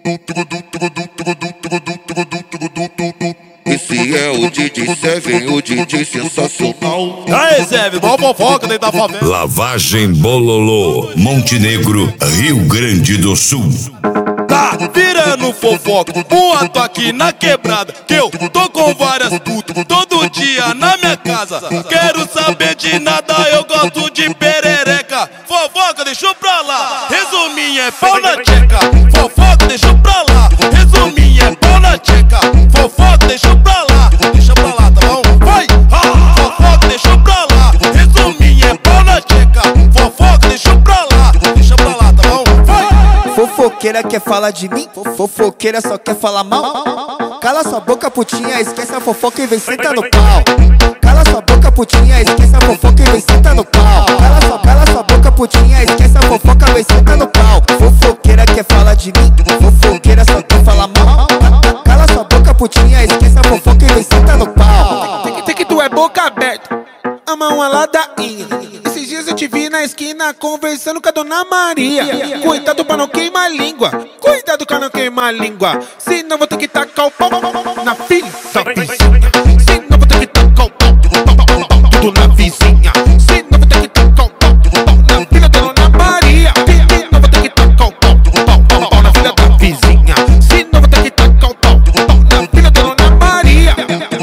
Esse é o DJ Seven, o DJ sensacional. Aê, Seven, mó fofoca dentro da favela. Lavagem Bololô, Montenegro, Rio Grande do Sul. Tá virando fofoca, boato aqui na quebrada, que eu tô com várias putas todo dia na minha casa. Quero saber de nada, eu gosto de perereca. Fofoca, deixa pra lá, resuminho é pau na tcheca. Fofoca, deixa pra lá, resuminho é pau na tcheca. Fofoca, deixa pra lá, tá bom? Vai! Fofoca, deixa pra lá, resuminho é pau na tcheca. Fofoca, deixa pra lá, tá bom? Vai! Fofoqueira quer falar de mim, fofoqueira só quer falar mal. Cala sua boca, putinha, esquece a fofoca e vem sentar no pau. Cala sua boca, putinha, esquece a fofoca e vem sentar no pau. Cala sua boca, putinha, esquece a fofoca, vem sentar no pau. Fofoqueira quer falar de mim, fofoqueira só quer falar mal. Cala sua boca, putinha, esquece a fofoca e vem sentar no pau. Tem que tu é boca aberta, ama uma ladainha. Esses dias eu te vi na esquina conversando com a Dona Maria. Cuidado pra não queimar a língua, cuidado pra não queimar a língua. Senão vou ter que tacar o pau na filha da vizinha. Senão vou ter que tacar o pau tudo na vizinha. Senão vou ter que tacar o pau na filha da Dona Maria. Senão vou ter que tacar o pau na filha da vizinha. Senão vou ter que tacar o pau na filha da Dona Maria.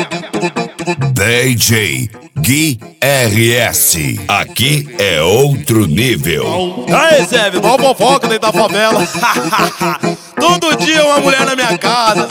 DJ Gui RS, aqui é outro nível. Aê, Seven, mó fofoca dentro da favela. Todo dia uma mulher na minha casa.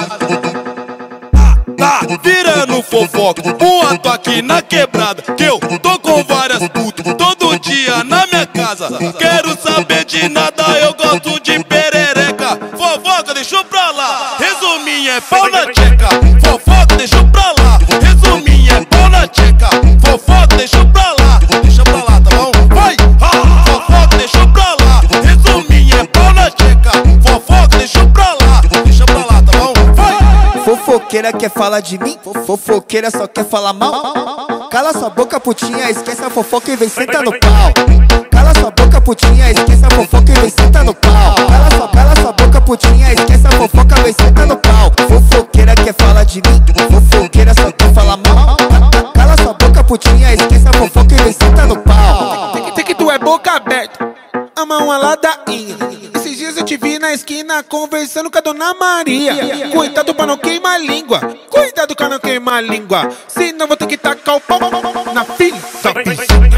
Tá virando fofoca, boato aqui na quebrada, que eu tô com várias putas todo dia na minha casa. Quero saber de nada, eu gosto de perereca. Fofoca, deixa pra lá, resuminho é pau na tcheca. Fofoca, deixa pra lá, resuminho é pau na tcheca. Fofoca, deixa pra lá, tá bom? Vai! Fofoca, deixa pra lá, resuminho é pau na tcheca. Fofoca, deixa pra lá, tá bom? Vai! Fofoqueira quer falar de mim, fofoqueira só quer falar mal. Cala sua boca, putinha, esquece a fofoca e vem sentar no pau. Cala sua boca, putinha, esquece a fofoca e vem sentar no pau. Cala sua boca, putinha, esquece a fofoca e vem sentar no pau. Fofoqueira quer falar de mim, fofoqueira só quer falar mal. Cala sua boca, putinha, esquece a fofoca e vem sentar no pau. Tem que tu é boca aberta, ama uma ladainha. Esses dias eu te vi na esquina conversando com a Dona Maria. Cuidado pra não queimar a língua, cuidado pra não queimar a língua. Senão vou ter que tacar o pau na filha da vizinha.